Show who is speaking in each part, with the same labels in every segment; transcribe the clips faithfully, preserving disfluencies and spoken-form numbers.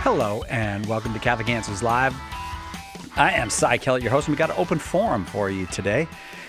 Speaker 1: Hello and welcome to Catholic Answers Live. I am Cy Kellett, your host, and we got an open forum for you today.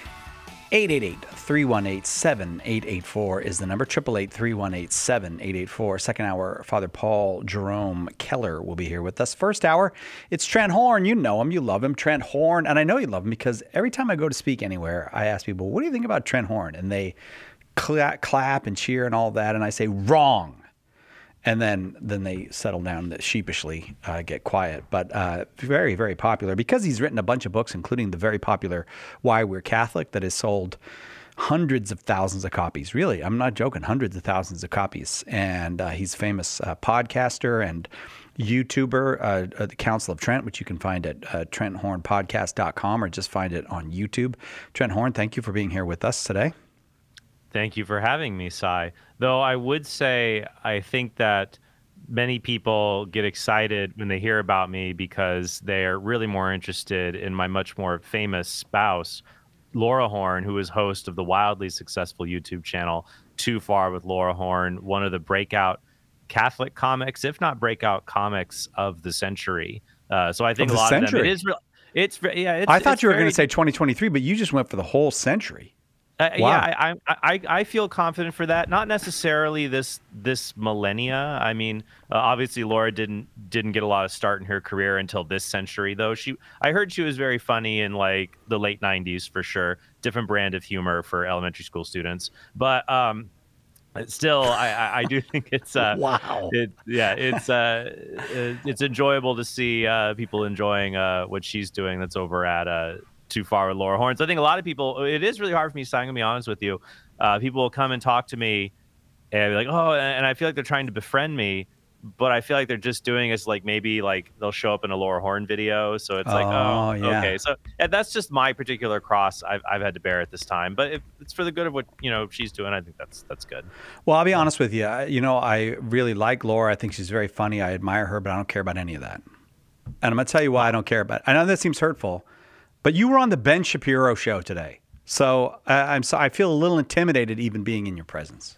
Speaker 1: eight eight eight, three one eight, seven eight eight four is the number. eight eight eight, three one eight, seven eight eight four. Second hour, Father Paul Jerome Keller will be here with us. First hour, it's Trent Horn. You know him. You love him. Trent Horn. And I know you love him because every time I go to speak anywhere, I ask people, what do you think about Trent Horn? And they cla- clap and cheer and all that. And I say, wrong. And then then they settle down sheepishly, uh, get quiet. But uh, very, very popular because he's written a bunch of books, including the very popular Why We're Catholic that has sold hundreds of thousands of copies. Really, I'm not joking, hundreds of thousands of copies. And uh, he's a famous uh, podcaster and YouTuber, uh, uh, the Council of Trent, which you can find at uh, trent horn podcast dot com or just find it on YouTube. Trent Horn, thank you for being here with us today.
Speaker 2: Thank you for having me, Cy. Though I would say I think that many people get excited when they hear about me because they're really more interested in my much more famous spouse, Laura Horn, who is host of the wildly successful YouTube channel Too Far with Laura Horn, one of the breakout Catholic comics, if not breakout comics of the century. Uh, so I think a lot century. of them, it is real. It's yeah. It's,
Speaker 1: I thought
Speaker 2: it's
Speaker 1: you were
Speaker 2: very,
Speaker 1: going to say twenty twenty-three, but you just went for the whole century.
Speaker 2: Uh,
Speaker 1: wow.
Speaker 2: Yeah, I, I I feel confident for that. Not necessarily this this millennia. I mean, uh, obviously Laura didn't didn't get a lot of start in her career until this century, though. She I heard she was very funny in like the late nineties for sure. Different brand of humor for elementary school students, but um, still, I, I, I do think it's uh,
Speaker 1: wow.
Speaker 2: It, yeah, it's uh, it's enjoyable to see uh, people enjoying uh, what she's doing. That's over at uh. Too Far with Laura Horn. So I think a lot of people, it is really hard for me, so I'm going to be honest with you. Uh, people will come and talk to me and be like, oh, and I feel like they're trying to befriend me, but I feel like they're just doing it like maybe like they'll show up in a Laura Horn video. So it's like, oh, oh
Speaker 1: yeah.
Speaker 2: okay. So yeah, that's just my particular cross I've, I've had to bear at this time. But if it's for the good of what, you know, she's doing, I think that's that's good.
Speaker 1: Well, I'll be honest with you. You know, I really like Laura. I think she's very funny. I admire her, but I don't care about any of that. And I'm going to tell you why I don't care about it. I know that seems hurtful. But you were on the Ben Shapiro show today, so uh, I'm so I feel a little intimidated even being in your presence.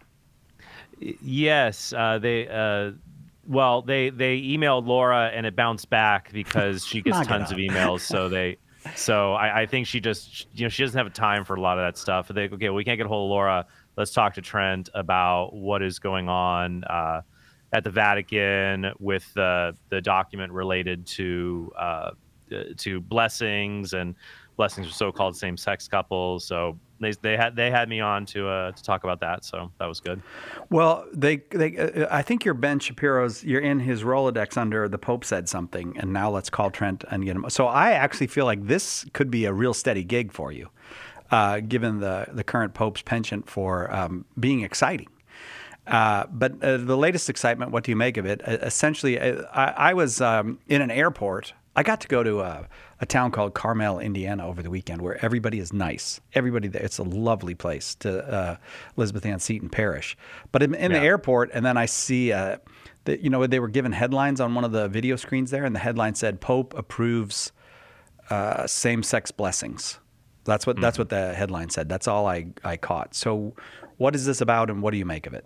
Speaker 2: Yes, uh, they uh, well they they emailed Laura and it bounced back because she gets tons of emails. So they so I, I think she just you know she doesn't have time for a lot of that stuff. They okay, well, we can't get a hold of Laura. Let's talk to Trent about what is going on uh, at the Vatican with the the document related to. Uh, to blessings and blessings for so-called same-sex couples. So they they had they had me on to uh, to talk about that. So that was good.
Speaker 1: Well, they they uh, I think you're Ben Shapiro's. You're in his Rolodex under the Pope said something, and now let's call Trent and get him. So I actually feel like this could be a real steady gig for you, uh, given the the current Pope's penchant for um, being exciting. Uh, but uh, the latest excitement, what do you make of it? Uh, essentially, uh, I, I was um, in an airport. I got to go to a, a town called Carmel, Indiana over the weekend where everybody is nice. Everybody there. It's a lovely place to uh, Elizabeth Ann Seton Parish. But in, in yeah. the airport, and then I see, uh, that you know, they were given headlines on one of the video screens there, and the headline said, Pope approves uh, same-sex blessings. That's what, mm-hmm. that's what the headline said. That's all I, I caught. So what is this about, and what do you make of it?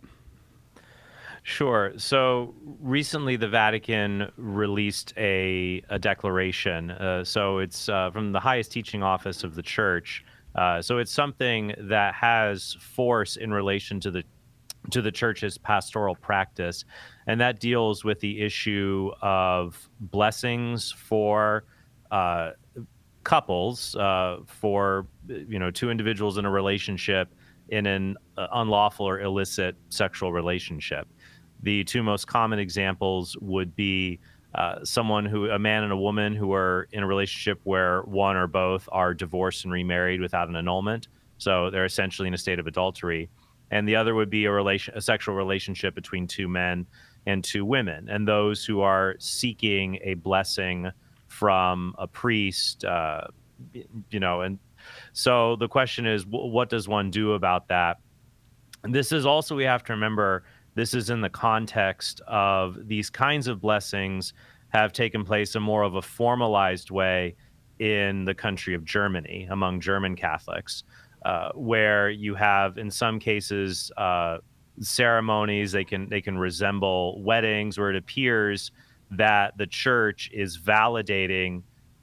Speaker 2: Sure. So recently, the Vatican released a, a declaration. Uh, so it's uh, from the highest teaching office of the Church. Uh, so it's something that has force in relation to the to the Church's pastoral practice, and that deals with the issue of blessings for uh, couples, uh, for you know two individuals in a relationship in an uh, unlawful or illicit sexual relationship. The two most common examples would be uh, someone who, a man and a woman who are in a relationship where one or both are divorced and remarried without an annulment. So they're essentially in a state of adultery. And the other would be a relation, a sexual relationship between two men and two women. And those who are seeking a blessing from a priest, uh, you know, and so the question is, w- what does one do about that? And this is also, we have to remember, this is in the context of these kinds of blessings have taken place in more of a formalized way in the country of Germany among German Catholics, uh, where you have, in some cases, uh, ceremonies. They can they can resemble weddings, where it appears that the church is validating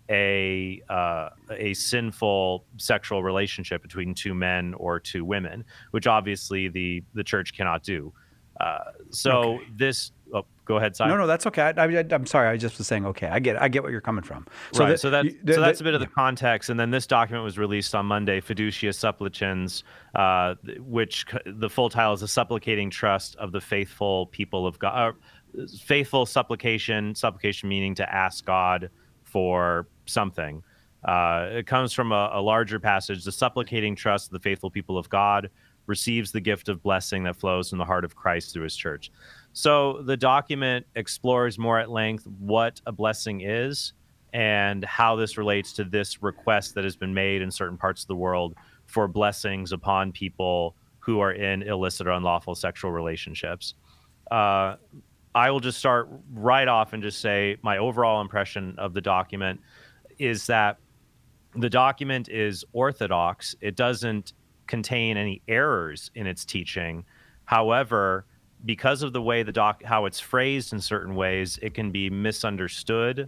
Speaker 2: a uh, a sinful sexual relationship between two men or two women, which obviously the the church cannot do. Uh, so
Speaker 1: Okay.
Speaker 2: this, oh, go ahead, Si.
Speaker 1: No, no, that's okay. I, I, I'm sorry. I just was saying, okay, I get, I get what you're coming from. So
Speaker 2: Right.
Speaker 1: the,
Speaker 2: So that's
Speaker 1: you- the,
Speaker 2: so that's
Speaker 1: the-
Speaker 2: a bit of
Speaker 1: yeah.
Speaker 2: the context, and then this document was released on Monday, Fiducia Supplicans, uh, th- which c- the full title is "The Supplicating Trust of the Faithful People of God." Uh, faithful supplication, supplication meaning to ask God for something. Uh, it comes from a, a larger passage. The supplicating trust of the faithful people of God receives the gift of blessing that flows from the heart of Christ through his church. So the document explores more at length what a blessing is and how this relates to this request that has been made in certain parts of the world for blessings upon people who are in illicit or unlawful sexual relationships. Uh, I will just start right off and just say my overall impression of the document is that the document is orthodox. It doesn't contain any errors in its teaching. However, because of the way the doc how it's phrased in certain ways, it can be misunderstood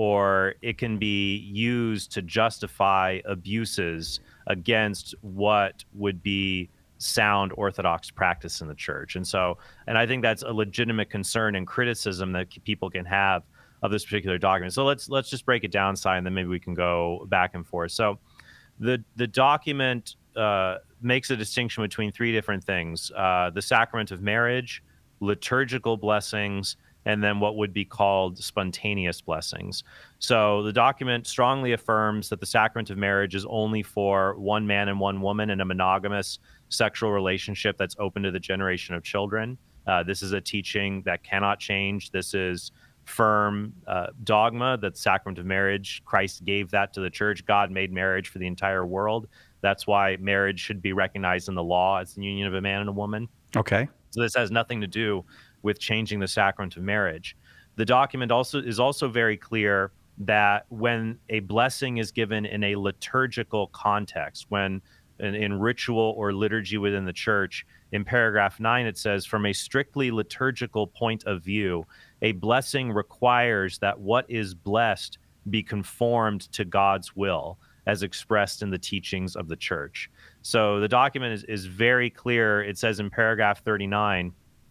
Speaker 2: or it can be used to justify abuses against what would be sound orthodox practice in the church. And so, and I think that's a legitimate concern and criticism that people can have of this particular document. So let's let's just break it down, Si, and then maybe we can go back and forth. So the the document uh, makes a distinction between three different things: uh, the sacrament of marriage, liturgical blessings, and then what would be called spontaneous blessings. So the document strongly affirms that the sacrament of marriage is only for one man and one woman in a monogamous sexual relationship that's open to the generation of children. Uh, this is a teaching that cannot change. This is firm uh, dogma that the sacrament of marriage, Christ gave that to the church. God made marriage for the entire world. That's why marriage should be recognized in the law as the union of a man and a woman.
Speaker 1: Okay.
Speaker 2: So this has nothing to do with changing the sacrament of marriage. The document also is also very clear that when a blessing is given in a liturgical context, when in, in ritual or liturgy within the church, in paragraph nine, it says, from a strictly liturgical point of view, a blessing requires that what is blessed be conformed to God's will as expressed in the teachings of the church. So the document is, is very clear. It says in paragraph thirty-nine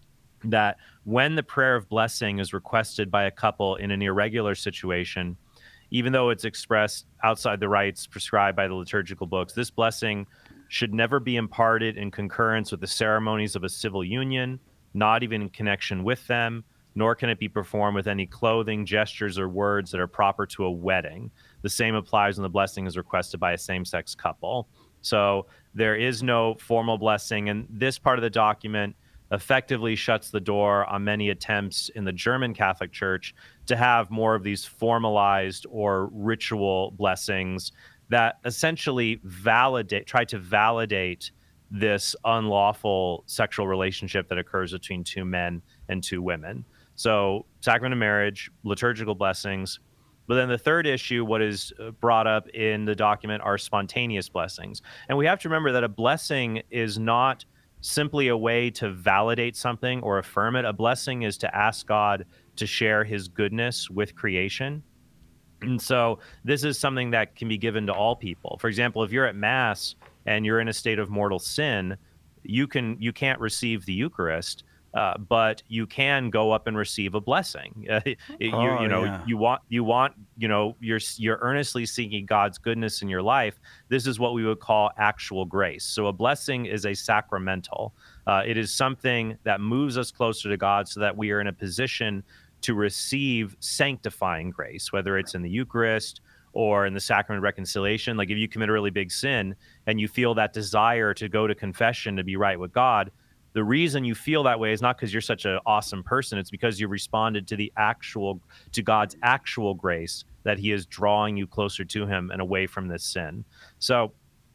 Speaker 2: that when the prayer of blessing is requested by a couple in an irregular situation, even though it's expressed outside the rites prescribed by the liturgical books, this blessing should never be imparted in concurrence with the ceremonies of a civil union, not even in connection with them, nor can it be performed with any clothing, gestures, or words that are proper to a wedding. The same applies when the blessing is requested by a same-sex couple. So there is no formal blessing, and this part of the document effectively shuts the door on many attempts in the German Catholic Church to have more of these formalized or ritual blessings that essentially validate, try to validate this unlawful sexual relationship that occurs between two men and two women. So sacrament of marriage, liturgical blessings. But then the third issue, what is brought up in the document, are spontaneous blessings. And we have to remember that a blessing is not simply a way to validate something or affirm it. A blessing is to ask God to share his goodness with creation. And so this is something that can be given to all people. For example, if you're at Mass and you're in a state of mortal sin, you can you can't receive the Eucharist, uh, but you can go up and receive a blessing. Uh, you,
Speaker 1: Oh,
Speaker 2: you know,
Speaker 1: yeah.
Speaker 2: you want you want you know you're you're earnestly seeking God's goodness in your life. This is what we would call actual grace. So a blessing is a sacramental. Uh, it is something that moves us closer to God, so that we are in a position to receive sanctifying grace, whether it's in the Eucharist or in the sacrament of reconciliation. Like if you commit a really big sin and you feel that desire to go to confession to be right with God, the reason you feel that way is not because you're such an awesome person. It's because you responded to the actual, to God's actual grace, that he is drawing you closer to him and away from this sin. So,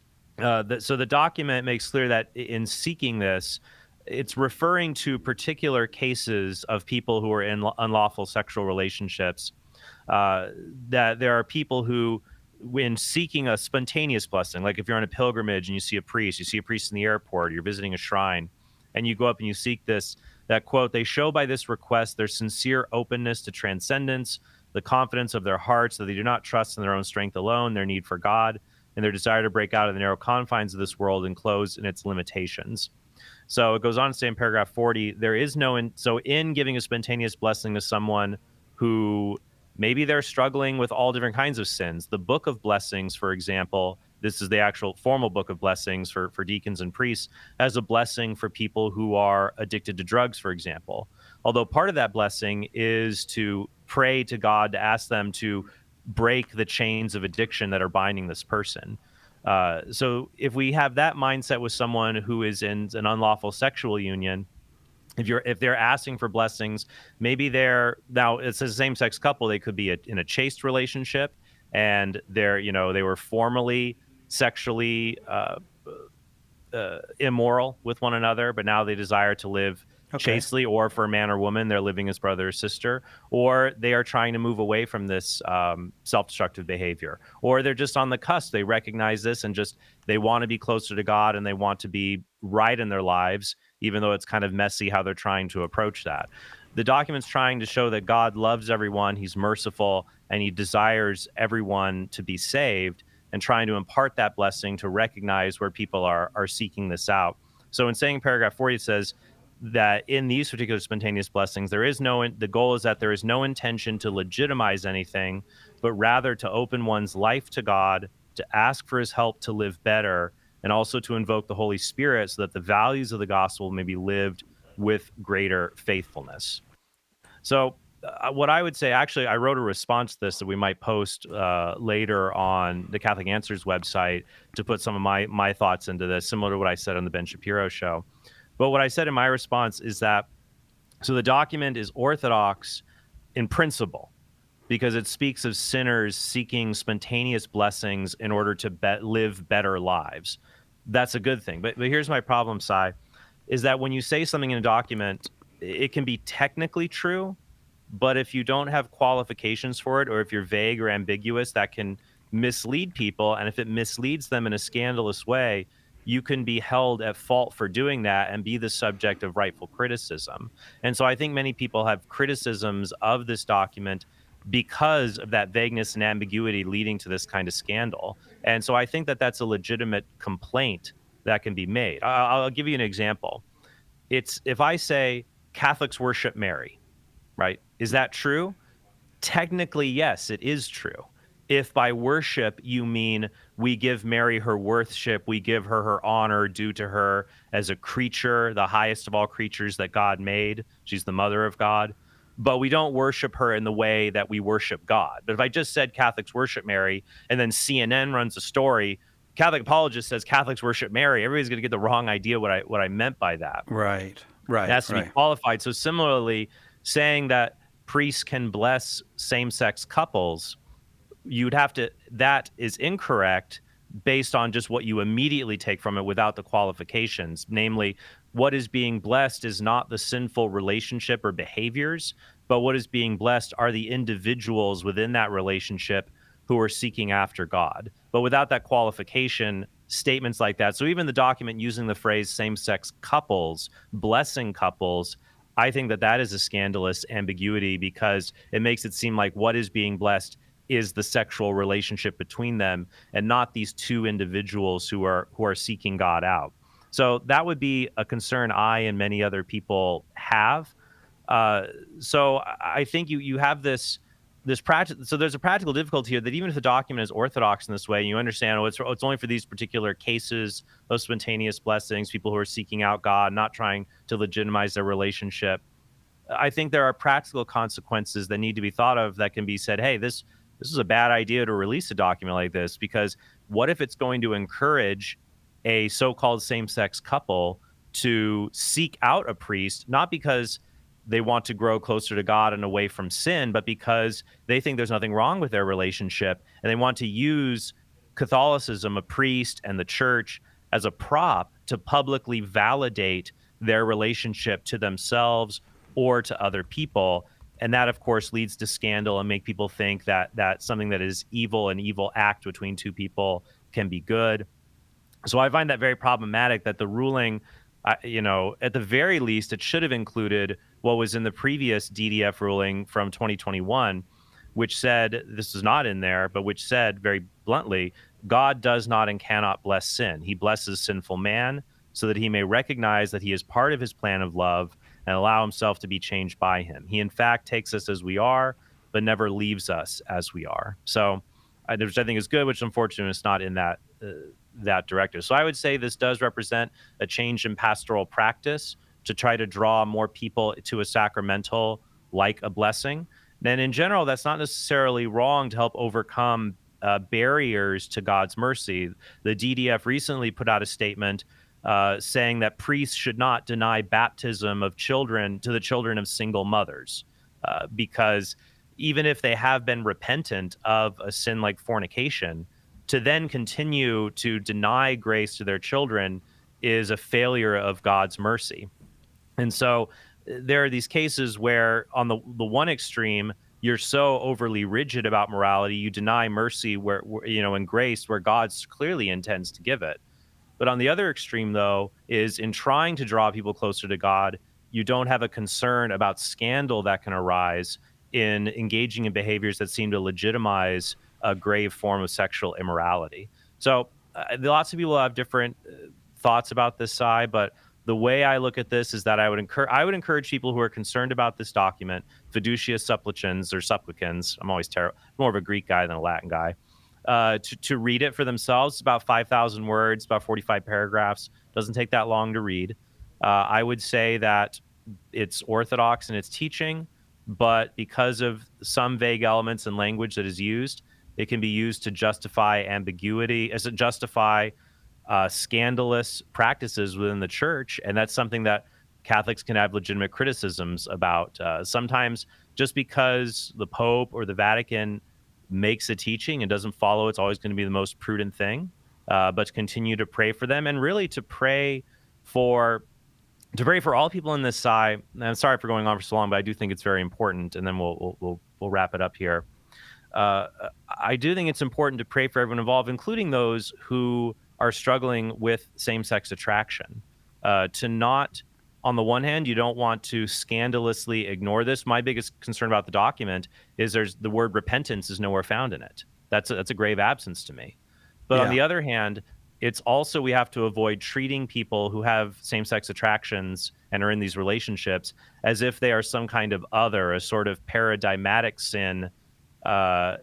Speaker 2: uh, the, so the document makes clear that in seeking this, it's referring to particular cases of people who are in unlawful sexual relationships, uh, that there are people who, when seeking a spontaneous blessing, like if you're on a pilgrimage and you see a priest, you see a priest in the airport, you're visiting a shrine, and you go up and you seek this, that, quote, they show by this request their sincere openness to transcendence, the confidence of their hearts that they do not trust in their own strength alone, their need for God, and their desire to break out of the narrow confines of this world enclosed in its limitations. So it goes on to say in paragraph forty, there is no, in, so in giving a spontaneous blessing to someone who maybe they're struggling with all different kinds of sins. The Book of Blessings, for example, this is the actual formal Book of Blessings for, for deacons and priests, as a blessing for people who are addicted to drugs, for example. Although part of that blessing is to pray to God to ask them to break the chains of addiction that are binding this person. Uh, so if we have that mindset with someone who is in an unlawful sexual union, if you're if they're asking for blessings, maybe they're now it's a same-sex couple. They could be a, in a chaste relationship, and they're you know they were formerly sexually uh, uh, immoral with one another, but now they desire to live okay. chastely. Or for a man or woman, they're living as brother or sister, or they are trying to move away from this um, self-destructive behavior, or they're just on the cusp. They recognize this and just they want to be closer to God and they want to be right in their lives, even though it's kind of messy how they're trying to approach that. The document's trying to show that God loves everyone, he's merciful, and he desires everyone to be saved, and trying to impart that blessing to recognize where people are are seeking this out. So in saying paragraph forty, it says that in these particular spontaneous blessings, there is no, the goal is that there is no intention to legitimize anything, but rather to open one's life to God, to ask for his help to live better, and also to invoke the Holy Spirit so that the values of the gospel may be lived with greater faithfulness. So uh, what I would say, actually, I wrote a response to this that we might post uh, later on the Catholic Answers website to put some of my, my thoughts into this, similar to what I said on the Ben Shapiro show. But what I said in my response is that, so the document is orthodox in principle, because it speaks of sinners seeking spontaneous blessings in order to be- live better lives. That's a good thing. But, but here's my problem, Sai, is that when you say something in a document, it can be technically true, but if you don't have qualifications for it, or if you're vague or ambiguous, that can mislead people. And if it misleads them in a scandalous way, you can be held at fault for doing that and be the subject of rightful criticism. And so I think many people have criticisms of this document because of that vagueness and ambiguity leading to this kind of scandal. And so I think that that's a legitimate complaint that can be made. I'll, I'll give you an example. It's if I say Catholics worship Mary, right? Is that true? Technically, yes, it is true. If by worship you mean we give Mary her worship, we give her her honor due to her as a creature, the highest of all creatures that God made. She's the mother of God. But we don't worship her in the way that we worship God. But if I just said Catholics worship Mary, and then C N N runs a story, Catholic apologist says Catholics worship Mary, everybody's going to get the wrong idea what I what I meant by that.
Speaker 1: Right, right.
Speaker 2: It has to
Speaker 1: right.
Speaker 2: be qualified. So similarly, saying that priests can bless same-sex couples, you'd have to, that is incorrect based on just what you immediately take from it without the qualifications. Namely, what is being blessed is not the sinful relationship or behaviors, but what is being blessed are the individuals within that relationship who are seeking after God. But without that qualification, statements like that, so even the document using the phrase same-sex couples, blessing couples, I think that that is a scandalous ambiguity because it makes it seem like what is being blessed is the sexual relationship between them and not these two individuals who are who are seeking God out. So that would be a concern I and many other people have. Uh, so I think you you have this this practical. So there's a practical difficulty here that even if the document is orthodox in this way, you understand oh, it's oh, it's only for these particular cases, those spontaneous blessings, people who are seeking out God, not trying to legitimize their relationship. I think there are practical consequences that need to be thought of that can be said, hey, this this is a bad idea to release a document like this, because what if it's going to encourage a so-called same-sex couple to seek out a priest, not because they want to grow closer to God and away from sin, but because they think there's nothing wrong with their relationship, and they want to use Catholicism, a priest, and the church as a prop to publicly validate their relationship to themselves or to other people. And that, of course, leads to scandal and make people think that that something that is evil, an evil act between two people, can be good. So I find that very problematic that the ruling I, you know, at the very least, it should have included what was in the previous D D F ruling from twenty twenty-one, which said, this is not in there, but which said very bluntly, God does not and cannot bless sin. He blesses sinful man so that he may recognize that he is part of his plan of love and allow himself to be changed by him. He, in fact, takes us as we are, but never leaves us as we are. So, which I think is good, which unfortunately is not in that uh, that directive. So I would say this does represent a change in pastoral practice to try to draw more people to a sacramental like a blessing. And in general, that's not necessarily wrong to help overcome uh, barriers to God's mercy. The D D F recently put out a statement uh, saying that priests should not deny baptism of children to the children of single mothers, uh, because even if they have been repentant of a sin like fornication, to then continue to deny grace to their children is a failure of God's mercy. And so there are these cases where on the, the one extreme, you're so overly rigid about morality, you deny mercy where, where, you know, and grace where God clearly intends to give it. But on the other extreme, though, is in trying to draw people closer to God, you don't have a concern about scandal that can arise in engaging in behaviors that seem to legitimize a grave form of sexual immorality. So uh, lots of people have different uh, thoughts about this side, but the way I look at this is that I would encourage I would encourage people who are concerned about this document, fiducia supplicans or supplicans, I'm always terrible, more of a Greek guy than a Latin guy, uh, to, to read it for themselves. It's about five thousand words, about forty-five paragraphs. Doesn't take that long to read. Uh, I would say that it's orthodox in its teaching, but because of some vague elements and language that is used, it can be used to justify ambiguity, as it justify uh, scandalous practices within the church. And that's something that Catholics can have legitimate criticisms about. Uh, sometimes just because the Pope or the Vatican makes a teaching and doesn't follow, it's always going to be the most prudent thing. Uh, but to continue to pray for them and really to pray for to pray for all people in this side. And I'm sorry for going on for so long, but I do think it's very important. And then we'll we'll we'll, we'll wrap it up here. Uh, I do think it's important to pray for everyone involved, including those who are struggling with same-sex attraction. Uh, to not, on the one hand, you don't want to scandalously ignore this. My biggest concern about the document is there's the word repentance is nowhere found in it. That's a, that's a grave absence to me. But yeah. On the other hand, it's also we have to avoid treating people who have same-sex attractions and are in these relationships as if they are some kind of other, a sort of paradigmatic sin, uh,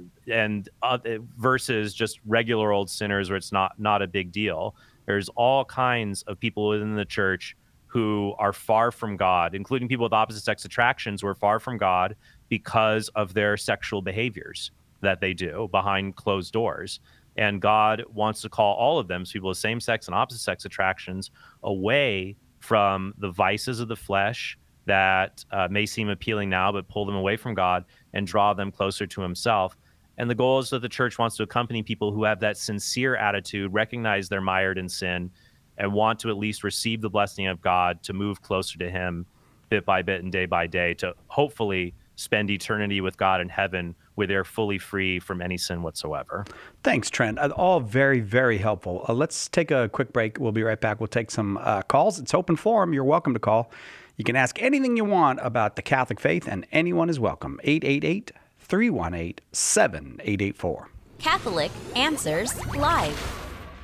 Speaker 2: and uh, versus just regular old sinners where it's not not a big deal. There's all kinds of people within the church who are far from God, including people with opposite sex attractions who are far from God because of their sexual behaviors that they do behind closed doors. And God wants to call all of them, so people with same-sex and opposite-sex attractions, away from the vices of the flesh that uh, may seem appealing now, but pull them away from God and draw them closer to himself. And the goal is that the church wants to accompany people who have that sincere attitude, recognize they're mired in sin, and want to at least receive the blessing of God to move closer to him bit by bit and day by day, to hopefully spend eternity with God in heaven where they're fully free from any sin whatsoever.
Speaker 1: Thanks, Trent. All very, very helpful. Uh, let's take a quick break. We'll be right back. We'll take some uh, calls. It's open forum. You're welcome to call. You can ask anything you want about the Catholic faith, and anyone is welcome. eight eight eight, three one eight, seven eight eight four.
Speaker 3: Catholic Answers Live.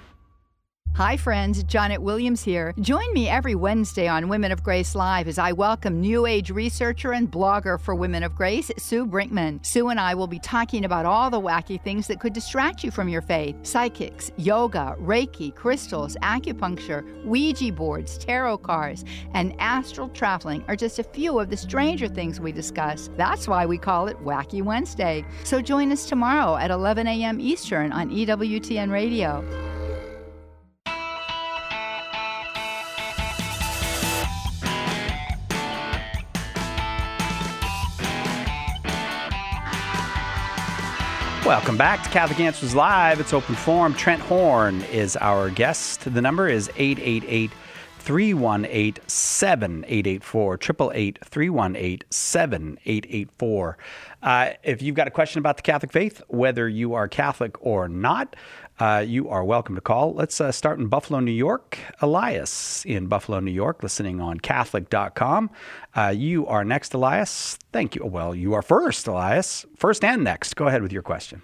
Speaker 4: Hi friends, Janet Williams here. Join me every Wednesday on Women of Grace Live as I welcome New Age researcher and blogger for Women of Grace, Sue Brinkman. Sue and I will be talking about all the wacky things that could distract you from your faith. Psychics, yoga, Reiki, crystals, acupuncture, Ouija boards, tarot cards, and astral traveling are just a few of the stranger things we discuss. That's why we call it Wacky Wednesday. So join us tomorrow at eleven a.m. Eastern on E W T N Radio.
Speaker 1: Welcome back to Catholic Answers Live. It's open forum. Trent Horn is our guest. The number is eight eight eight, three one eight, seven eight eight four, eight eight eight, three one eight, seven eight eight four. Uh, if you've got a question about the Catholic faith, whether you are Catholic or not, uh, you are welcome to call. Let's uh, start in Buffalo, New York. Elias in Buffalo, New York, listening on Catholic dot com. Uh, you are next, Elias. Thank you. Well, you are first, Elias. First and next. Go ahead with your question.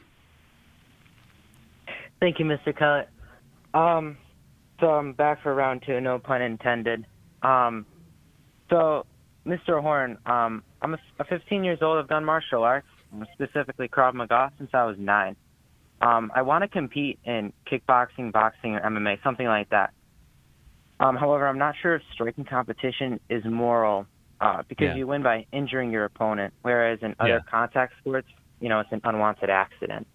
Speaker 5: Thank you, Mister Kellett. Um, so I'm back for round two, no pun intended. Um, so, Mister Horn, um, I'm a, a fifteen years old. I've done martial arts, specifically Krav Maga, since I was nine. Um, I want to compete in kickboxing, boxing, or M M A, something like that. Um, however, I'm not sure if striking competition is moral uh, because
Speaker 2: Yeah.
Speaker 5: you win by injuring your opponent, whereas in other
Speaker 2: Yeah.
Speaker 5: contact sports, you know, it's an unwanted accident.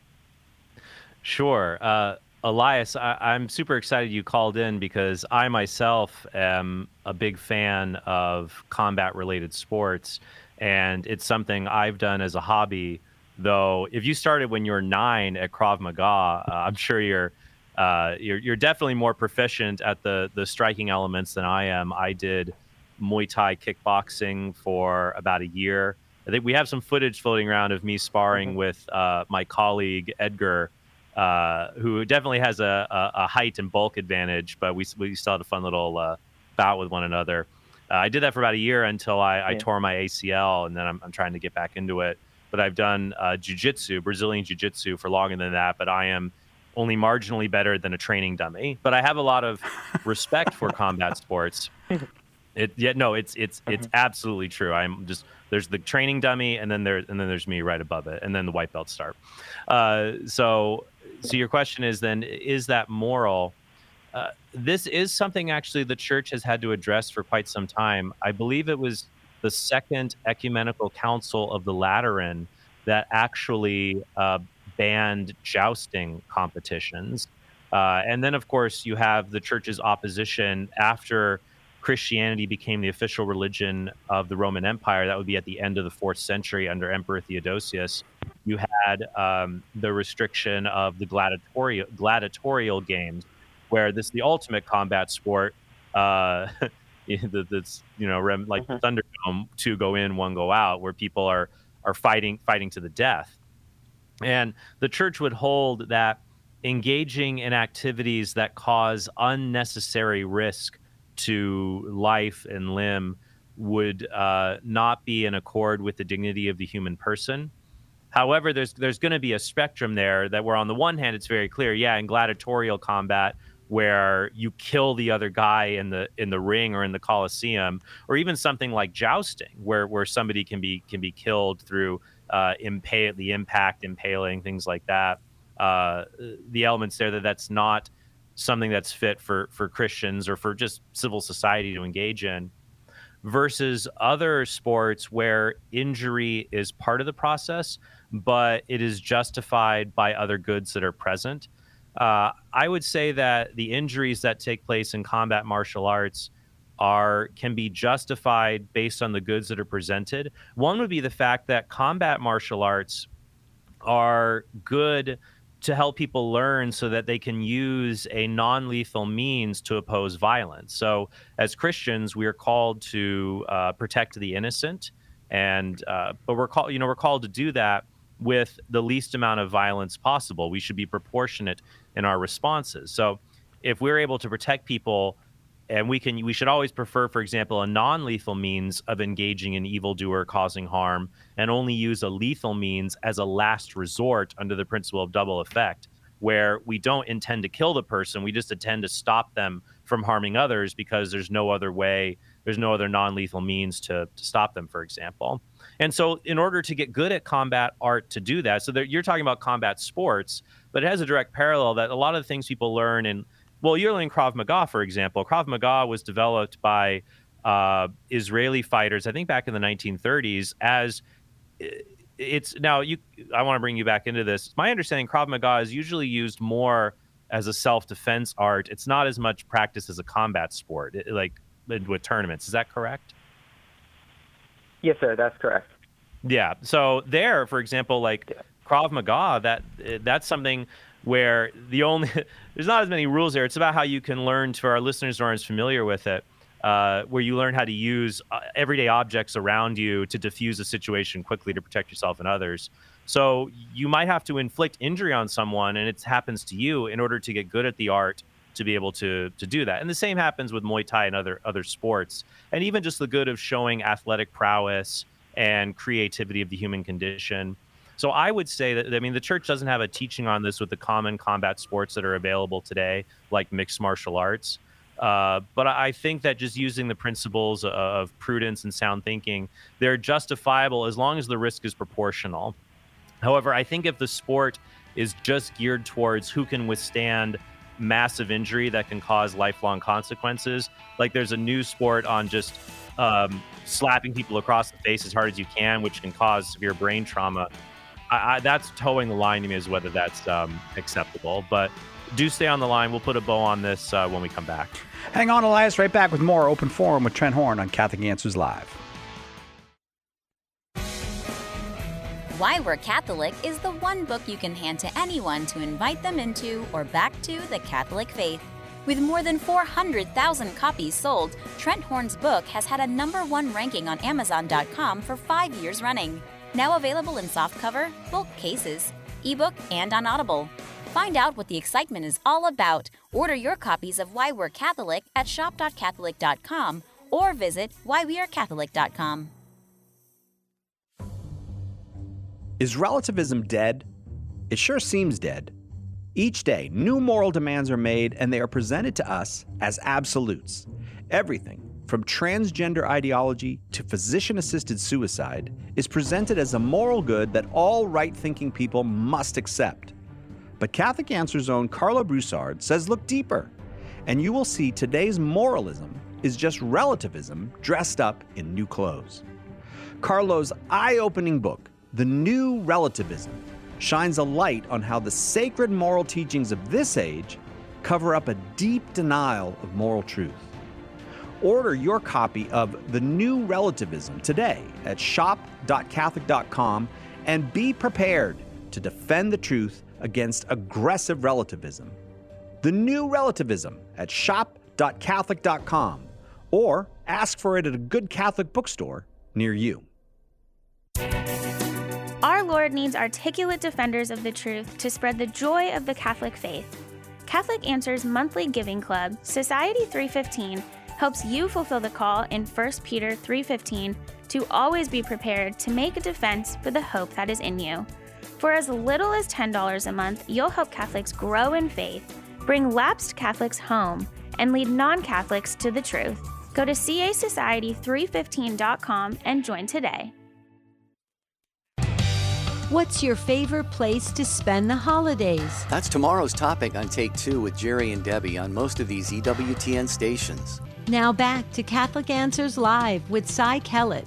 Speaker 2: Sure. Uh, Elias, I, I'm super excited you called in because I myself am a big fan of combat-related sports, and it's something I've done as a hobby. Though, if you started when you were nine at Krav Maga, uh, I'm sure you're, uh, you're you're definitely more proficient at the the striking elements than I am. I did Muay Thai kickboxing for about a year. I think we have some footage floating around of me sparring mm-hmm. with uh, my colleague Edgar, uh, who definitely has a, a, a height and bulk advantage, but we we still had a fun little uh, bout with one another. Uh, I did that for about a year until I, I yeah. tore my A C L, and then I'm, I'm trying to get back into it. But I've done uh, jiu-jitsu, Brazilian jiu-jitsu for longer than that, but I am only marginally better than a training dummy. But I have a lot of respect for combat sports. It yeah, no, it's it's it's absolutely true. I'm just there's the training dummy, and then there and then there's me right above it, and then the white belt start. Uh, so so your question is then, is that moral? Uh, this is something actually the church has had to address for quite some time. I believe it was the Second Ecumenical Council of the Lateran that actually uh, banned jousting competitions. Uh, and then, of course, you have the church's opposition after Christianity became the official religion of the Roman Empire. That would be at the end of the fourth century under Emperor Theodosius. You had um, the restriction of the gladiatorial, gladiatorial games, where this is the ultimate combat sport. Uh, that's you know like mm-hmm. Thunderdome, two go in, one go out, where people are are fighting fighting to the death. And the church would hold that engaging in activities that cause unnecessary risk to life and limb would uh, not be in accord with the dignity of the human person. However, there's there's going to be a spectrum there that where on the one hand it's very clear, yeah, in gladiatorial combat, where you kill the other guy in the in the ring or in the Colosseum, or even something like jousting, where where somebody can be can be killed through uh, impale the impact, impaling, things like that. Uh, the elements there that that's not something that's fit for for Christians or for just civil society to engage in, versus other sports where injury is part of the process, but it is justified by other goods that are present. Uh, I would say that the injuries that take place in combat martial arts are can be justified based on the goods that are presented. One would be the fact that combat martial arts are good to help people learn so that they can use a non-lethal means to oppose violence. So as Christians, we are called to uh, protect the innocent, and uh, but we're called, you know, we're called to do that with the least amount of violence possible. We should be proportionate in our responses. So if we're able to protect people, and we can, we should always prefer, for example, a non-lethal means of engaging an evildoer causing harm, and only use a lethal means as a last resort under the principle of double effect, where we don't intend to kill the person, we just intend to stop them from harming others because there's no other way, there's no other non-lethal means to, to stop them, for example. And so in order to get good at combat art to do that, so there, you're talking about combat sports, but it has a direct parallel that a lot of the things people learn in, well, you're learning Krav Maga, for example. Krav Maga was developed by uh, Israeli fighters, I think back in the nineteen thirties, as it's now you, I want to bring you back into this. My understanding, Krav Maga is usually used more as a self-defense art. It's not as much practiced as a combat sport, it, like with tournaments. Is that correct?
Speaker 5: Yes, sir. That's correct.
Speaker 2: Yeah. So there, for example, like yeah. Krav Maga, that that's something where the only there's not as many rules there. It's about how you can learn, to our listeners who aren't as familiar with it, uh, where you learn how to use uh, everyday objects around you to diffuse a situation quickly to protect yourself and others. So you might have to inflict injury on someone, and it happens to you, in order to get good at the art to be able to to do that. And the same happens with Muay Thai and other other sports, and even just the good of showing athletic prowess and creativity of the human condition. So I would say that, I mean, the church doesn't have a teaching on this with the common combat sports that are available today, like mixed martial arts. Uh, but I think that just using the principles of prudence and sound thinking, they're justifiable as long as the risk is proportional. However, I think if the sport is just geared towards who can withstand massive injury that can cause lifelong consequences, like there's a new sport on just um, slapping people across the face as hard as you can, which can cause severe brain trauma, I, I, that's towing the line to me as whether that's um, acceptable. But do stay on the line. We'll put a bow on this uh, when we come back.
Speaker 1: Hang on, Elias. Right back with more Open Forum with Trent Horn on Catholic Answers Live.
Speaker 3: Why We're Catholic is the one book you can hand to anyone to invite them into or back to the Catholic faith. With more than four hundred thousand copies sold, Trent Horn's book has had a number one ranking on Amazon dot com for five years running. Now available in softcover, bulk cases, ebook, and on Audible. Find out what the excitement is all about. Order your copies of Why We're Catholic at shop dot catholic dot com or visit why we are catholic dot com.
Speaker 1: Is relativism dead? It sure seems dead. Each day, new moral demands are made, and they are presented to us as absolutes. Everything, from transgender ideology to physician-assisted suicide, is presented as a moral good that all right-thinking people must accept. But Catholic Answers' own Carlo Broussard says look deeper, and you will see today's moralism is just relativism dressed up in new clothes. Carlo's eye-opening book, The New Relativism, shines a light on how the sacred moral teachings of this age cover up a deep denial of moral truth. Order your copy of The New Relativism today at shop dot catholic dot com and be prepared to defend the truth against aggressive relativism. The New Relativism at shop dot catholic dot com or ask for it at a good Catholic bookstore near you.
Speaker 6: Our Lord needs articulate defenders of the truth to spread the joy of the Catholic faith. Catholic Answers monthly giving club, Society three fifteen, helps you fulfill the call in First Peter three fifteen to always be prepared to make a defense for the hope that is in you. For as little as ten dollars a month, you'll help Catholics grow in faith, bring lapsed Catholics home, and lead non-Catholics to the truth. Go to c a society three fifteen dot com and join today.
Speaker 7: What's your favorite place to spend the holidays?
Speaker 8: That's tomorrow's topic on Take Two with Jerry and Debbie on most of these E W T N stations.
Speaker 7: Now back to Catholic Answers Live with Cy Kellett.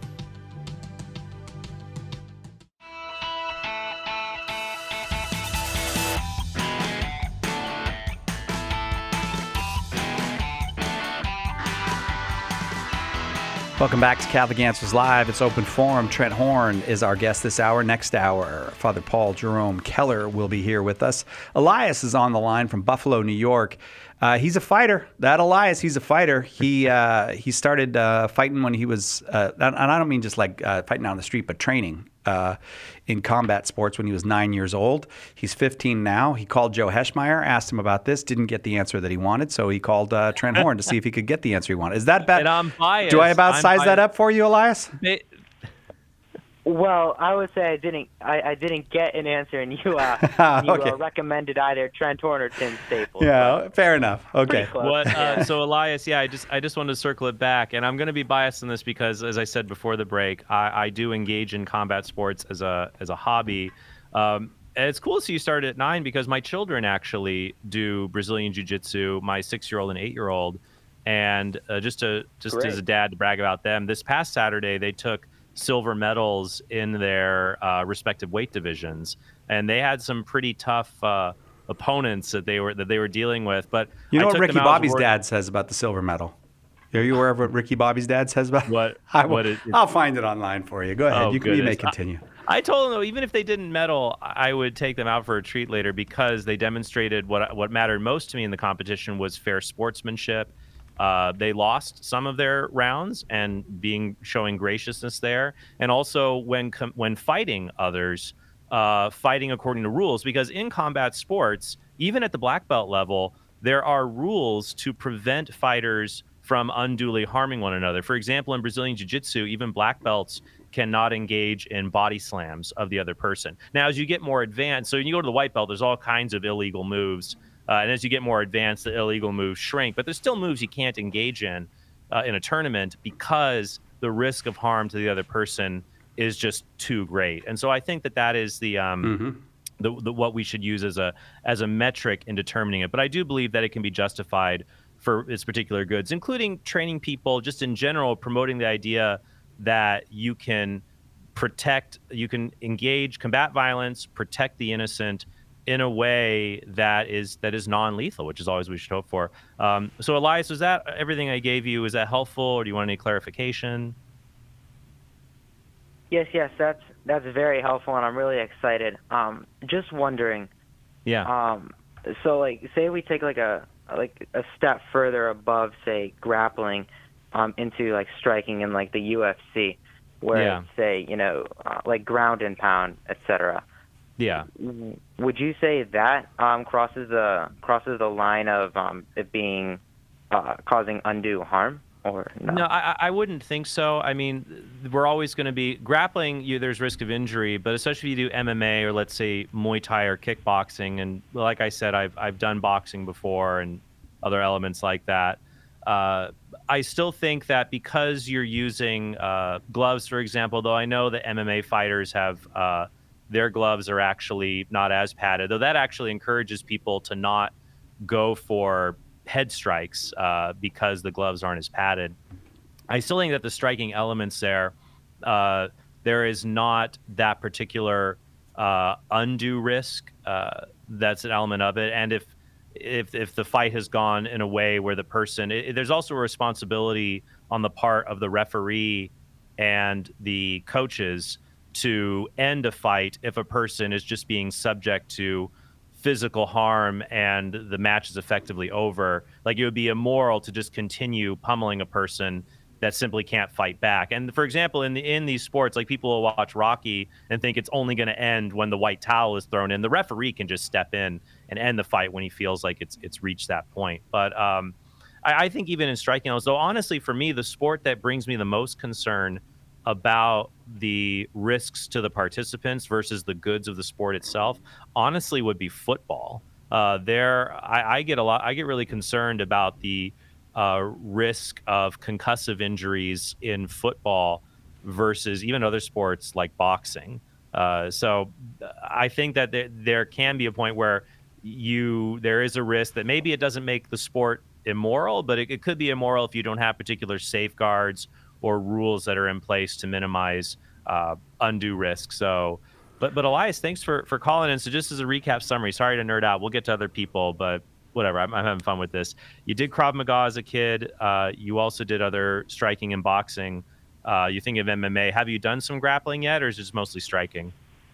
Speaker 1: Welcome back to Catholic Answers Live. It's Open Forum. Trent Horn is our guest this hour. Next hour, Father Paul Jerome Keller will be here with us. Elias is on the line from Buffalo, New York. Uh, he's a fighter. That Elias, he's a fighter. He uh, he started uh, fighting when he was, uh, and I don't mean just like uh, fighting out on the street, but training uh, in combat sports when he was nine years old. He's fifteen now. He called Joe Heschmeyer, asked him about this, didn't get the answer that he wanted, so he called uh, Trent Horn to see if he could get the answer he wanted. Is that bad?
Speaker 2: And I'm biased.
Speaker 1: Do I about
Speaker 2: I'm
Speaker 1: size
Speaker 2: biased.
Speaker 1: that up for you, Elias?
Speaker 2: It,
Speaker 5: Well, I would say I didn't. I, I didn't get an answer, and you, uh, you
Speaker 1: Okay.
Speaker 5: uh, recommended either Trent Horn or Tim Staples.
Speaker 1: Yeah, fair enough. Okay.
Speaker 5: Pretty close.
Speaker 2: What? Uh, so Elias, yeah, I just I just wanted to circle it back, and I'm going to be biased in this because, as I said before the break, I, I do engage in combat sports as a as a hobby. Um, and it's cool to see you started at nine because my children actually do Brazilian Jiu-Jitsu. My six-year-old and eight-year-old, and uh, just to just
Speaker 5: Great.
Speaker 2: as a dad to brag about them, this past Saturday they took silver medals in their uh, respective weight divisions, and they had some pretty tough uh, opponents that they were that they were dealing with. But
Speaker 1: You know
Speaker 2: I
Speaker 1: what
Speaker 2: took
Speaker 1: Ricky
Speaker 2: them out
Speaker 1: Bobby's
Speaker 2: work-
Speaker 1: dad says about the silver medal? Are you aware of what Ricky Bobby's dad says about
Speaker 2: What-
Speaker 1: I will,
Speaker 2: what it-
Speaker 1: I'll find it online for you. Go ahead.
Speaker 2: Oh,
Speaker 1: you, can, you may
Speaker 2: goodness. I-
Speaker 1: continue.
Speaker 2: I told them, though, even if they didn't medal, I would take them out for a treat later because they demonstrated what what mattered most to me in the competition was fair sportsmanship. Uh, they lost some of their rounds and being showing graciousness there, and also when com- when fighting others, uh, fighting according to rules. Because in combat sports, even at the black belt level, there are rules to prevent fighters from unduly harming one another. For example, in Brazilian Jiu-Jitsu, even black belts cannot engage in body slams of the other person. Now, as you get more advanced, so when you go to the white belt, there's all kinds of illegal moves. Uh, and as you get more advanced, the illegal moves shrink. But there's still moves you can't engage in uh, in a tournament because the risk of harm to the other person is just too great. And so I think that that is the, um, mm-hmm. the, the what we should use as a as a metric in determining it. But I do believe that it can be justified for its particular goods, including training people, just in general, promoting the idea that you can protect, you can engage, combat violence, protect the innocent in a way that is that is non-lethal, which is always what we should hope for. Um, so, Elias, was that everything I gave you? Is that helpful, or do you want any clarification?
Speaker 5: Yes, yes, that's that's very helpful, and I'm really excited. Um, just wondering.
Speaker 2: Yeah.
Speaker 5: Um, so, like, say we take like a like a step further above, say, grappling, um, into like striking in like the U F C, where
Speaker 2: yeah.
Speaker 5: it's, say, you know, uh, like ground and pound, et cetera.
Speaker 2: Yeah.
Speaker 5: Would you say that um, crosses the crosses the line of um, it being uh, causing undue harm, or no?
Speaker 2: No, I, I wouldn't think so. I mean, we're always going to be grappling. You, there's risk of injury, but especially if you do M M A or let's say Muay Thai or kickboxing, and like I said, I've I've done boxing before and other elements like that. Uh, I still think that because you're using uh, gloves, for example, though I know that M M A fighters have. Uh, Their gloves are actually not as padded, though that actually encourages people to not go for head strikes uh, because the gloves aren't as padded. I still think that the striking elements there, uh, there is not that particular uh, undue risk. Uh, that's an element of it. And if if if the fight has gone in a way where the person, it, there's also a responsibility on the part of the referee and the coaches to end a fight if a person is just being subject to physical harm and the match is effectively over. Like, it would be immoral to just continue pummeling a person that simply can't fight back. And for example, in the, in these sports, like, people will watch Rocky and think it's only going to end when the white towel is thrown in. The referee can just step in and end the fight when he feels like it's it's reached that point. But um, I, I think even in striking, though, honestly, for me, the sport that brings me the most concern about the risks to the participants versus the goods of the sport itself, honestly, would be football. Uh, there, I, I get a lot. I get really concerned about the uh, risk of concussive injuries in football versus even other sports like boxing. Uh, so, I think that there, there can be a point where you there is a risk that maybe it doesn't make the sport immoral, but it, it could be immoral if you don't have particular safeguards or rules that are in place to minimize uh, undue risk. So, but but Elias, thanks for, for calling in. So just as a recap summary, sorry to nerd out. We'll get to other people, but whatever. I'm, I'm having fun with this. You did Krav Maga as a kid. Uh, you also did other striking and boxing. Uh, you think of M M A. Have you done some grappling yet, or is it just mostly striking?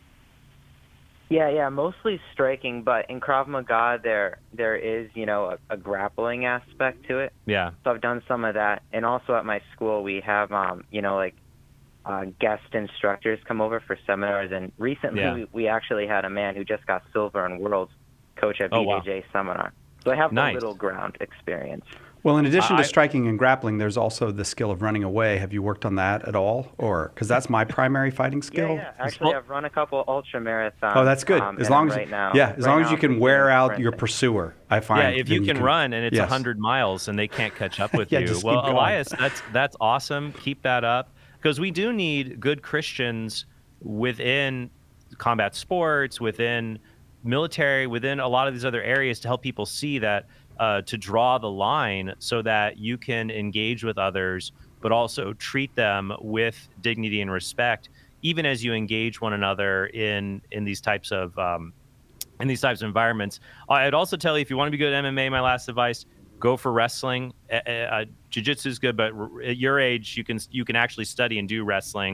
Speaker 5: Yeah, yeah, mostly striking, but in Krav Maga there there is, you know, a, a grappling aspect to it.
Speaker 2: Yeah.
Speaker 5: So I've done some of that, and also at my school we have, um, you know, like uh, guest instructors come over for seminars, and recently
Speaker 2: yeah.
Speaker 5: we, we actually had a man who just got silver in Worlds coach at
Speaker 2: oh,
Speaker 5: B J J
Speaker 2: wow.
Speaker 5: seminar. So I have
Speaker 2: nice.
Speaker 5: a little ground experience.
Speaker 1: Well, in addition to
Speaker 2: I,
Speaker 1: striking and grappling, there's also the skill of running away. Have you worked on that at all? Or because that's my primary fighting skill.
Speaker 5: Yeah, yeah. Actually, I've run a couple ultra marathons.
Speaker 1: Oh, that's good.
Speaker 5: Um,
Speaker 1: as long as
Speaker 5: right now,
Speaker 1: yeah, as
Speaker 5: right
Speaker 1: long
Speaker 5: now
Speaker 1: as you can
Speaker 5: I'm
Speaker 1: wear out
Speaker 5: sprinting.
Speaker 1: your pursuer, I find.
Speaker 2: Yeah, if you can, you can run and it's
Speaker 1: yes.
Speaker 2: one hundred miles and they can't catch up with
Speaker 1: yeah,
Speaker 2: you.
Speaker 1: just
Speaker 2: Well,
Speaker 1: keep going.
Speaker 2: Elias, that's that's awesome. Keep that up, because we do need good Christians within combat sports, within military, within a lot of these other areas to help people see that. Uh, to draw the line so that you can engage with others, but also treat them with dignity and respect, even as you engage one another in in these types of um, in these types of environments. I'd also tell you, if you want to be good at M M A, my last advice: go for wrestling. Uh, uh, jiu-jitsu is good, but at your age, you can you can actually study and do wrestling.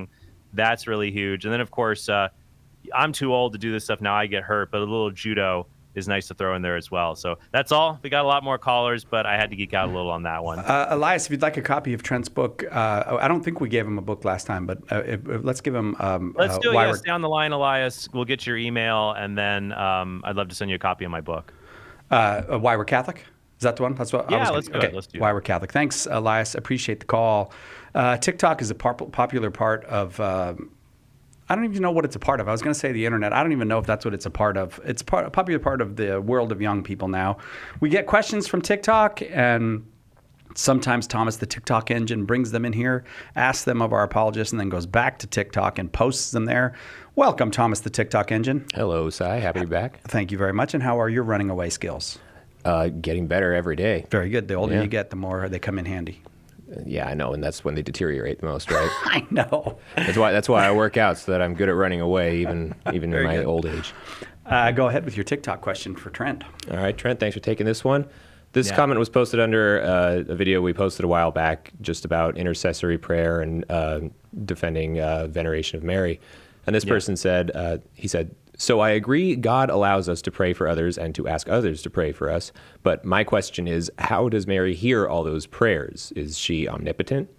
Speaker 2: that's really huge. And then, of course, uh, I'm too old to do this stuff now. I get hurt, but a little judo is nice to throw in there as well. So that's all. We got a lot more callers, but I had to geek out a little on that one.
Speaker 1: Uh, Elias, if you'd like a copy of Trent's book, uh, I don't think we gave him a book last time, but uh, if, if, let's give him. Um,
Speaker 2: let's
Speaker 1: uh,
Speaker 2: do it.
Speaker 1: why
Speaker 2: Yes,
Speaker 1: we're,
Speaker 2: down the line, Elias. We'll get your email, and then um, I'd love to send you a copy of my book.
Speaker 1: Uh, Why We're Catholic? Is that the one? That's what.
Speaker 2: Yeah,
Speaker 1: I was
Speaker 2: let's
Speaker 1: gonna,
Speaker 2: do
Speaker 1: okay.
Speaker 2: it. Let's do
Speaker 1: Why
Speaker 2: it.
Speaker 1: We're Catholic. Thanks, Elias. Appreciate the call. Uh, TikTok is a pop- popular part of. Um, I don't even know what it's a part of. I was going to say the internet. I don't even know if that's what it's a part of. It's a, part, a popular part of the world of young people now. We get questions from TikTok, and sometimes Thomas, the TikTok engine, brings them in here, asks them of our apologists, and then goes back to TikTok and posts them there. Welcome, Thomas, the TikTok engine.
Speaker 9: Hello, Cy. Happy to be back.
Speaker 1: Thank you very much. And how are your running away skills?
Speaker 9: Uh, getting better every day.
Speaker 1: Very good. The older
Speaker 9: Yeah.
Speaker 1: you get, the more they come in handy.
Speaker 9: Yeah, I know, and that's when they deteriorate the most, right?
Speaker 1: I know.
Speaker 9: That's why that's why I work out, so that I'm good at running away, even even in my
Speaker 1: good.
Speaker 9: old age.
Speaker 1: Uh, go ahead with your TikTok question for Trent.
Speaker 9: All right, Trent, thanks for taking this one. This
Speaker 2: Yeah.
Speaker 9: comment was posted under uh, a video we posted a while back, just about intercessory prayer and uh, defending uh, veneration of Mary. And this
Speaker 2: Yeah.
Speaker 9: person said, uh, he said, "So I agree God allows us to pray for others and to ask others to pray for us. But my question is, how does Mary hear all those prayers? Is she omnipotent?"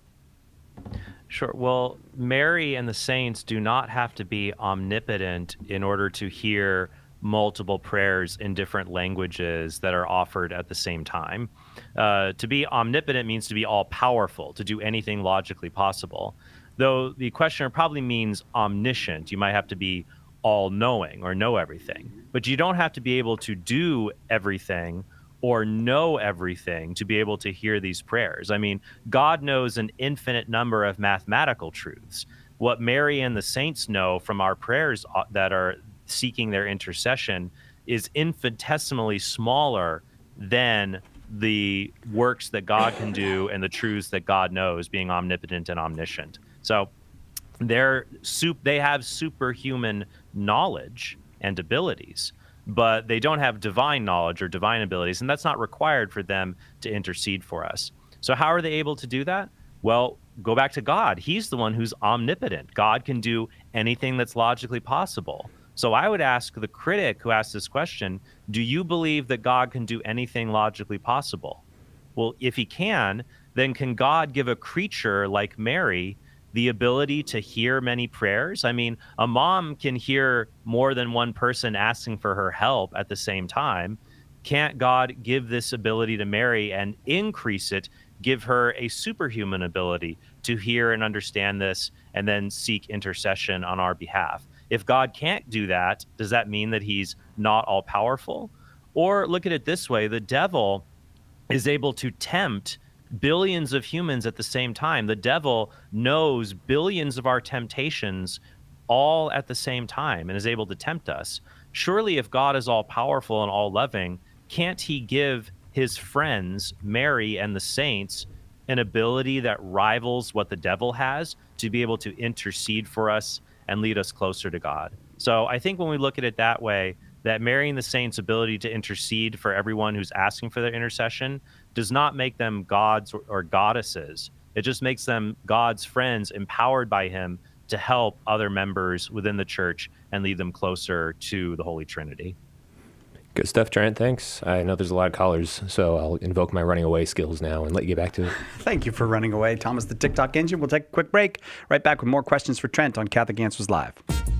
Speaker 2: Sure. Well, Mary and the saints do not have to be omnipotent in order to hear multiple prayers in different languages that are offered at the same time. Uh, to be omnipotent means to be all-powerful, to do anything logically possible. Though the questioner probably means omniscient. You might have to be all-knowing or know everything. But you don't have to be able to do everything or know everything to be able to hear these prayers. I mean, God knows an infinite number of mathematical truths. What Mary and the saints know from our prayers that are seeking their intercession is infinitesimally smaller than the works that God can do and the truths that God knows, being omnipotent and omniscient. So they're sup- they have superhuman knowledge and abilities, but they don't have divine knowledge or divine abilities, and that's not required for them to intercede for us. So how are they able to do that? Well, go back to God. He's the one who's omnipotent. God can do anything that's logically possible. So I would ask the critic who asked this question, do you believe that God can do anything logically possible? Well, if he can, then can God give a creature like Mary the ability to hear many prayers? I mean, a mom can hear more than one person asking for her help at the same time. Can't God give this ability to Mary and increase it, give her a superhuman ability to hear and understand this and then seek intercession on our behalf? If God can't do that, does that mean that he's not all powerful? Or look at it this way, the devil is able to tempt billions of humans at the same time. The devil knows billions of our temptations all at the same time and is able to tempt us. Surely if God is all powerful and all loving, can't he give his friends, Mary and the saints, an ability that rivals what the devil has to be able to intercede for us and lead us closer to God? So I think when we look at it that way, that Mary and the saints' ability to intercede for everyone who's asking for their intercession does not make them gods or, or goddesses. It just makes them God's friends empowered by him to help other members within the church and lead them closer to the Holy Trinity.
Speaker 9: Good stuff, Trent. Thanks. I know there's a lot of callers, so I'll invoke my running away skills now and let you get back to it.
Speaker 1: Thank you for running away, Thomas the TikTok engine. We'll take a quick break. Right back with more questions for Trent on Catholic Answers Live.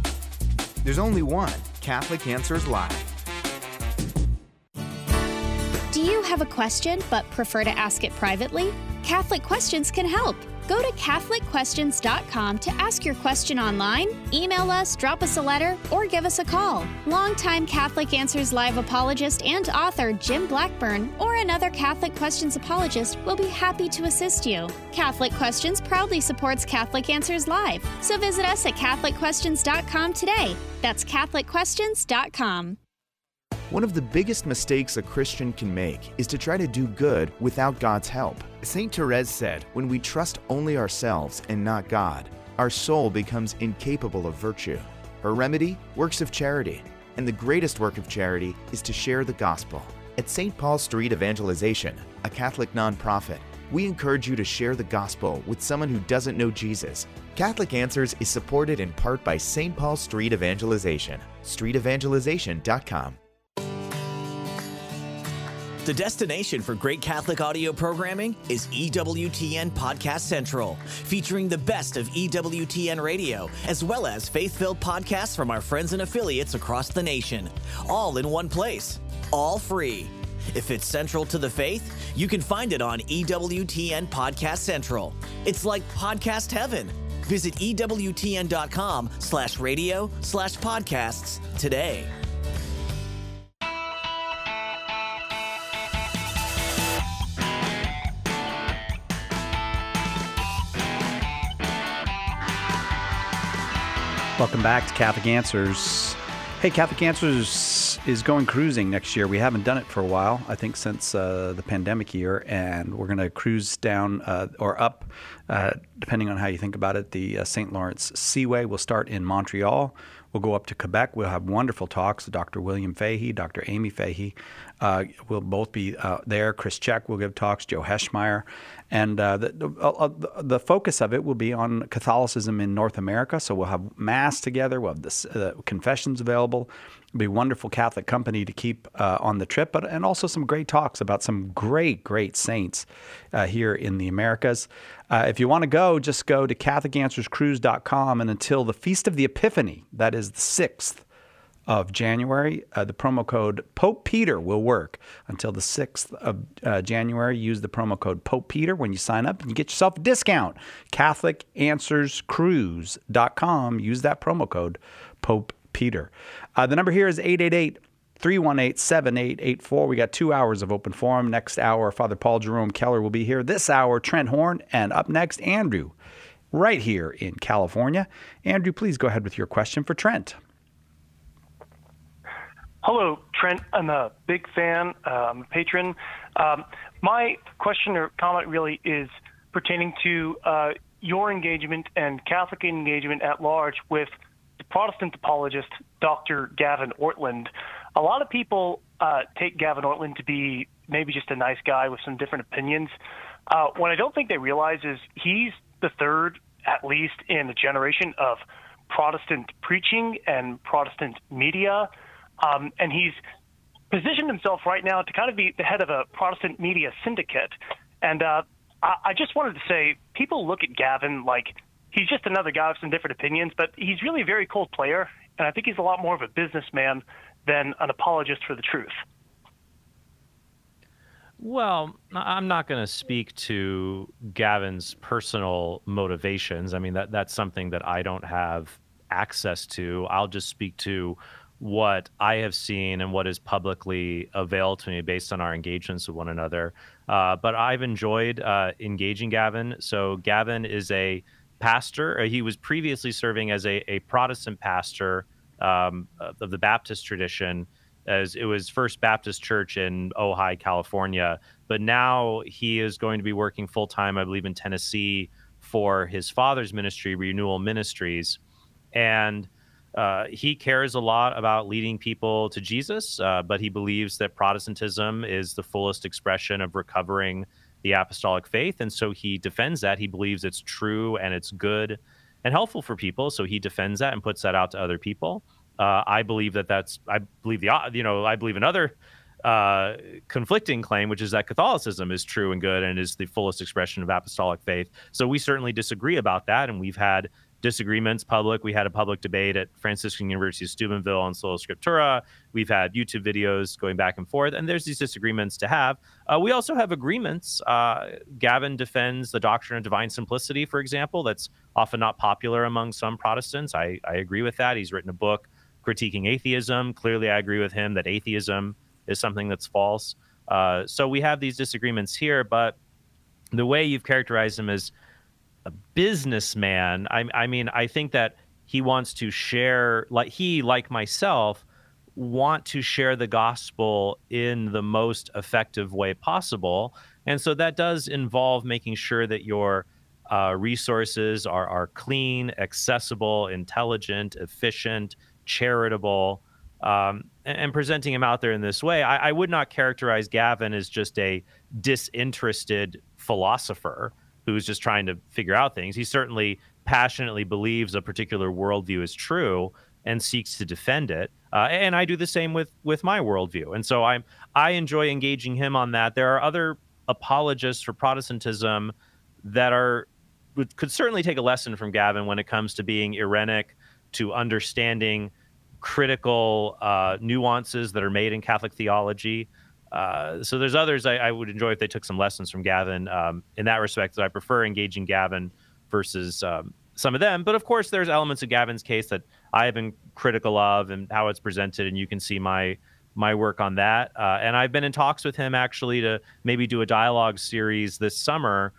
Speaker 10: There's only one Catholic Answers Live.
Speaker 11: Do you have a question but prefer to ask it privately? Catholic Questions can help. Go to Catholic Questions dot com to ask your question online, email us, drop us a letter, or give us a call. Longtime Catholic Answers Live apologist and author Jim Blackburn or another Catholic Questions apologist will be happy to assist you. Catholic Questions proudly supports Catholic Answers Live, so visit us at Catholic Questions dot com today. That's Catholic Questions dot com.
Speaker 10: One of the biggest mistakes a Christian can make is to try to do good without God's help. Saint Therese said, "When we trust only ourselves and not God, our soul becomes incapable of virtue." Her remedy? Works of charity. And the greatest work of charity is to share the gospel. At Saint Paul Street Evangelization, a Catholic nonprofit, we encourage you to share the gospel with someone who doesn't know Jesus. Catholic Answers is supported in part by Saint Paul Street Evangelization, street evangelization dot com.
Speaker 12: The destination for great Catholic audio programming is E W T N Podcast Central, featuring the best of E W T N radio, as well as faith-filled podcasts from our friends and affiliates across the nation, all in one place, all free. If it's central to the faith, you can find it on E W T N Podcast Central. It's like podcast heaven. Visit EWTN.com slash radio slash podcasts today.
Speaker 1: Welcome back to Catholic Answers. Hey, Catholic Answers is going cruising next year. We haven't done it for a while, I think since uh, the pandemic year, and we're going to cruise down uh, or up, uh, depending on how you think about it. The uh, Saint Lawrence Seaway will start in Montreal. We'll go up to Quebec. We'll have wonderful talks. Doctor William Fahey, Doctor Amy Fahey uh, will both be uh, there. Chris Check will give talks, Joe Heschmeyer. And uh, the, the, uh, the focus of it will be on Catholicism in North America. So we'll have Mass together. We'll have the uh, confessions available. It'll be wonderful Catholic company to keep uh, on the trip, but and also some great talks about some great, great saints uh, here in the Americas. Uh, if you want to go, just go to Catholic Answers Cruise dot com, and until the Feast of the Epiphany, that is the sixth of January, uh, the promo code Pope Peter will work until the sixth of uh, January. Use the promo code Pope Peter when you sign up, and you get yourself a discount. Catholic Answers Cruise dot com. Use that promo code Pope Peter. Uh, the number here is eight eight eight, three one eight, seven eight eight four. We got two hours of open forum. Next hour, Father Paul Jerome Keller will be here. This hour, Trent Horn. And up next, Andrew, right here in California. Andrew, please go ahead with your question for Trent.
Speaker 13: Hello, Trent. I'm a big fan. Uh, I'm a patron. Um, my question or comment really is pertaining to uh, your engagement and Catholic engagement at large with the Protestant apologist, Doctor Gavin Ortlund. A lot of people uh, take Gavin Ortlund to be maybe just a nice guy with some different opinions. Uh, what I don't think they realize is he's the third, at least in a generation, of Protestant preaching and Protestant media. Um, and he's positioned himself right now to kind of be the head of a Protestant media syndicate. And uh, I, I just wanted to say, people look at Gavin like he's just another guy with some different opinions, but he's really a very cold player, and I think he's a lot more of a businessman than an apologist for the truth.
Speaker 2: Well, I'm not going to speak to Gavin's personal motivations. I mean, that that's something that I don't have access to. I'll just speak to what I have seen and what is publicly available to me based on our engagements with one another. Uh, but I've enjoyed uh, engaging Gavin. So Gavin is a pastor. He was previously serving as a, a Protestant pastor um, of the Baptist tradition, as it was First Baptist Church in Ojai, California. But now he is going to be working full-time, I believe, in Tennessee for his father's ministry, Renewal Ministries. And uh, he cares a lot about leading people to Jesus, uh, but he believes that Protestantism is the fullest expression of recovering the apostolic faith. And so he defends that. He believes it's true and it's good and helpful for people. So he defends that and puts that out to other people. Uh, I believe that that's, I believe the, you know, I believe another uh, conflicting claim, which is that Catholicism is true and good and is the fullest expression of apostolic faith. So we certainly disagree about that. And we've had disagreements public. We had a public debate at Franciscan University of Steubenville on Sola Scriptura. We've had YouTube videos going back and forth, and there's these disagreements to have. Uh, we also have agreements. Uh, Gavin defends the doctrine of divine simplicity, for example. That's often not popular among some Protestants. I, I agree with that. He's written a book critiquing atheism. Clearly, I agree with him that atheism is something that's false. Uh, so we have these disagreements here, but the way you've characterized him as a businessman, I, I mean, I think that he wants to share, like he, like myself, want to share the gospel in the most effective way possible. And so that does involve making sure that your uh, resources are, are clean, accessible, intelligent, efficient, charitable, um, and, and presenting him out there in this way. I, I would not characterize Gavin as just a disinterested philosopher who's just trying to figure out things. He certainly passionately believes a particular worldview is true and seeks to defend it. Uh, and I do the same with with my worldview. And so I'm I enjoy engaging him on that. There are other apologists for Protestantism that are would, could certainly take a lesson from Gavin when it comes to being Irenic, to understanding critical uh, nuances that are made in Catholic theology. Uh, so there's others I, I would enjoy if they took some lessons from Gavin um, in that respect. So I prefer engaging Gavin versus um, some of them. But of course, there's elements of Gavin's case that I have been critical of and how it's presented, and you can see my my work on that. Uh, and I've been in talks with him actually to maybe do a dialogue series this summer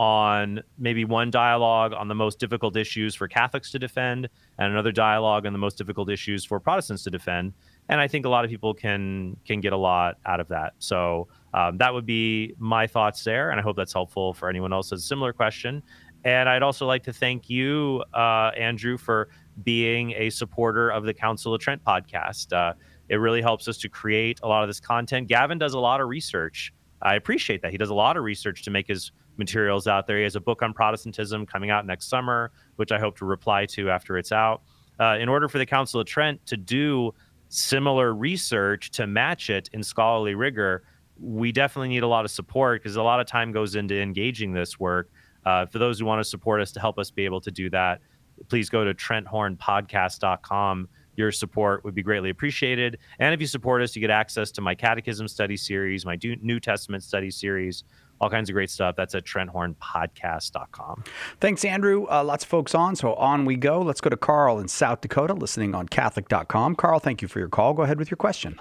Speaker 2: on maybe one dialogue on the most difficult issues for Catholics to defend and another dialogue on the most difficult issues for Protestants to defend. And I think a lot of people can can get a lot out of that. So um, that would be my thoughts there. And I hope that's helpful for anyone else who has a similar question. And I'd also like to thank you, uh, Andrew, for being a supporter of the Council of Trent podcast. Uh, it really helps us to create a lot of this content. Gavin does a lot of research. I appreciate that. He does a lot of research to make his materials out there. He has a book on Protestantism coming out next summer, which I hope to reply to after it's out. Uh, in order for the Council of Trent to do similar research to match it in scholarly rigor, we definitely need a lot of support because a lot of time goes into engaging this work. Uh, for those who want to support us to help us be able to do that, please go to trent horn podcast dot com. Your support would be greatly appreciated. And if you support us, you get access to my Catechism study series, my New Testament study series, all kinds of great stuff. That's at trent horn podcast dot com.
Speaker 1: Thanks, Andrew. Uh, lots of folks on, so on we go. Let's go to Carl in South Dakota, listening on Catholic dot com. Carl, thank you for your call. Go ahead with your question.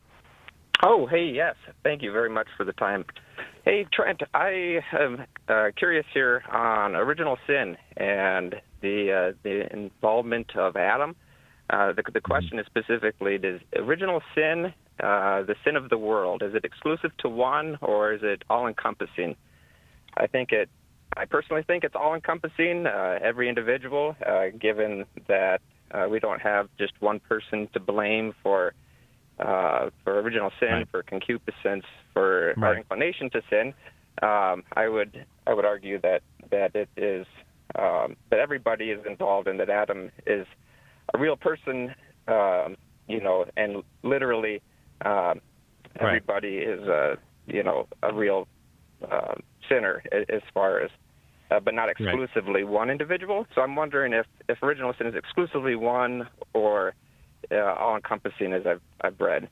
Speaker 14: Oh, hey, yes. Thank you very much for the time. Hey, Trent, I am uh, curious here on original sin and the uh, the involvement of Adam. Uh, the, the question is specifically, does original sin, uh, the sin of the world, is it exclusive to one or is it all-encompassing? I think it. I personally think it's all-encompassing, uh, every individual, uh, given that uh, we don't have just one person to blame for uh, for original sin, right. for concupiscence, for right. our inclination to sin. Um, I would I would argue that that it is um, that everybody is involved and that Adam is a real person, um, you know, and literally um, everybody right. is a you know a real uh, sinner as far as, uh, but not exclusively right. one individual. So I'm wondering if, if original sin is exclusively one or uh, all-encompassing, as I've I've read.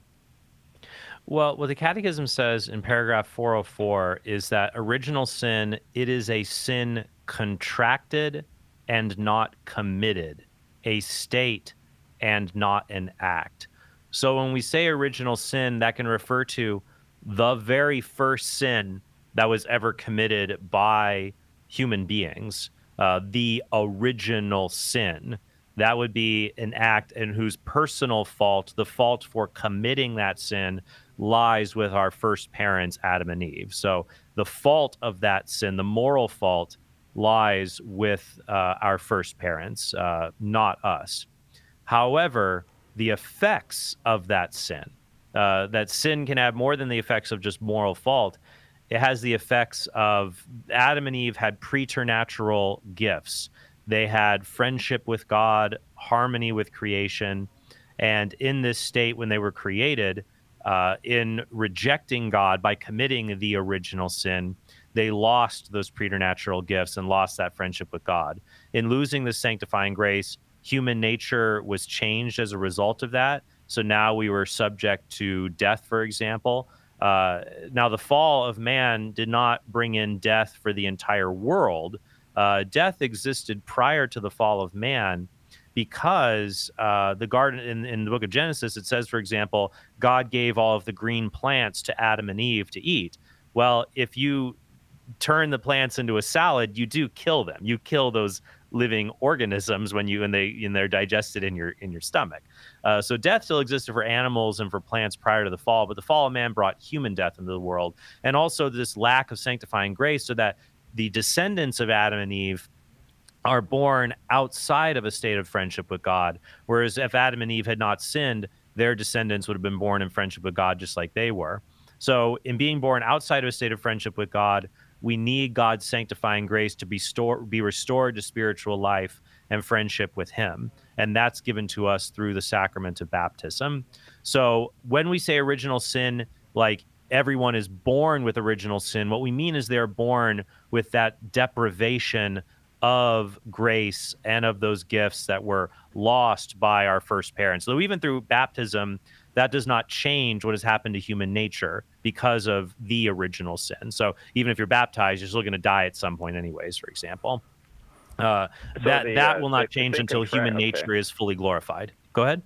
Speaker 2: Well, what the Catechism says in paragraph four oh four is that original sin, it is a sin contracted and not committed, a state and not an act. So when we say original sin, that can refer to the very first sin that was ever committed by human beings, uh, the original sin. That would be an act in whose personal fault, the fault for committing that sin, lies with our first parents, Adam and Eve. So the fault of that sin, the moral fault, lies with uh, our first parents, uh, not us. However, the effects of that sin, uh, that sin can have more than the effects of just moral fault. It has the effects of Adam and Eve had preternatural gifts. They had friendship with God, harmony with creation. And in this state, when they were created, uh, in rejecting God by committing the original sin, they lost those preternatural gifts and lost that friendship with God. In losing the sanctifying grace, human nature was changed as a result of that. So now we were subject to death, for example. Uh, now, the fall of man did not bring in death for the entire world. Uh, death existed prior to the fall of man because uh, the garden in, in the book of Genesis, it says, for example, God gave all of the green plants to Adam and Eve to eat. Well, if you turn the plants into a salad, you do kill them. You kill those living organisms when you when they when they're digested in your in your stomach. Uh, so death still existed for animals and for plants prior to the fall, but the fall of man brought human death into the world, and also this lack of sanctifying grace, so that the descendants of Adam and Eve are born outside of a state of friendship with God. Whereas if Adam and Eve had not sinned, their descendants would have been born in friendship with God just like they were. So in being born outside of a state of friendship with God, we need God's sanctifying grace to be, store, be restored to spiritual life and friendship with him. And that's given to us through the sacrament of baptism. So when we say original sin, like everyone is born with original sin, what we mean is they're born with that deprivation of grace and of those gifts that were lost by our first parents. So even through baptism, that does not change what has happened to human nature because of the original sin. So even if you're baptized, you're still going to die at some point anyways, for example. Uh,
Speaker 14: So
Speaker 2: that
Speaker 14: the,
Speaker 2: that
Speaker 14: uh,
Speaker 2: will not
Speaker 14: the- the
Speaker 2: change
Speaker 14: thing
Speaker 2: until
Speaker 14: is right,
Speaker 2: human
Speaker 14: okay.
Speaker 2: nature is fully glorified. Go ahead.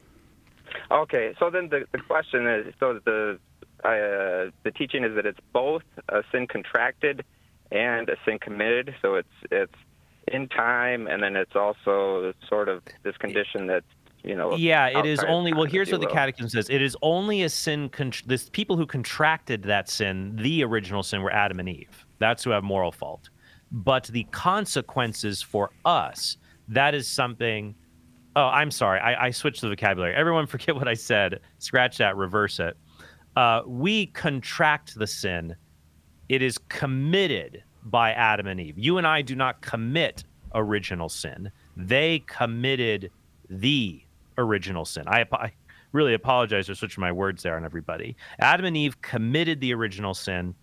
Speaker 14: Okay, so then the, the question is, so the uh, the teaching is that it's both a sin contracted and a sin committed. So it's it's in time, and then it's also sort of this condition that, you know.
Speaker 2: Yeah, it is
Speaker 14: outside of
Speaker 2: only,
Speaker 14: time,
Speaker 2: well,
Speaker 14: if
Speaker 2: here's
Speaker 14: you
Speaker 2: what the
Speaker 14: will.
Speaker 2: Catechism says. It is only a sin, con- this people who contracted that sin, the original sin, were Adam and Eve. That's who have moral fault. But the consequences for us, that is something, oh, I'm sorry, I, I switched the vocabulary. Everyone forget what I said. Scratch that, reverse it. Uh, we contract the sin. It is committed by Adam and Eve. You and I do not commit original sin. They committed the original sin. I, I really apologize for switching my words there on everybody. Adam and Eve committed the original sin.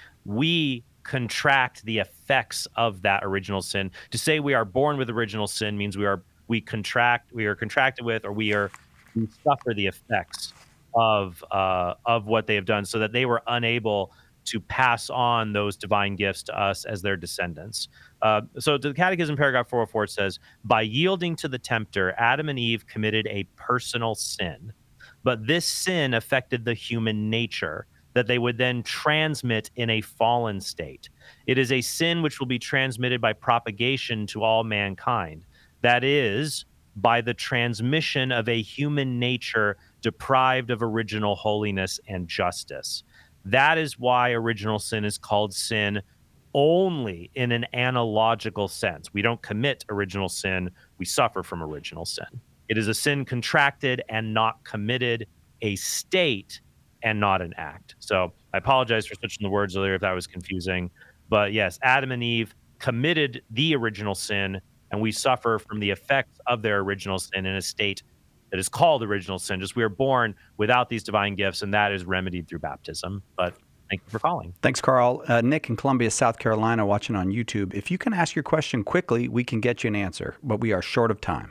Speaker 2: We contract the effects of that original sin. To say we are born with original sin means we are we contract we are contracted with, or we are we suffer the effects of uh, of what they have done, so that they were unable to pass on those divine gifts to us as their descendants. Uh, so the Catechism, paragraph four oh four, says, by yielding to the tempter, Adam and Eve committed a personal sin. But this sin affected the human nature that they would then transmit in a fallen state. It is a sin which will be transmitted by propagation to all mankind. That is, by the transmission of a human nature deprived of original holiness and justice. That is why original sin is called sin only in an analogical sense. We don't commit original sin, we suffer from original sin. It is a sin contracted and not committed, a state and not an act. So I apologize for switching the words earlier if that was confusing. But yes, Adam and Eve committed the original sin, and we suffer from the effects of their original sin in a state that is called original sin. Just we are born without these divine gifts, and that is remedied through baptism. But thank you for calling.
Speaker 1: Thanks, Carl. Uh, Nick in Columbia, South Carolina, watching on YouTube. If you can ask your question quickly, we can get you an answer, but we are short of time.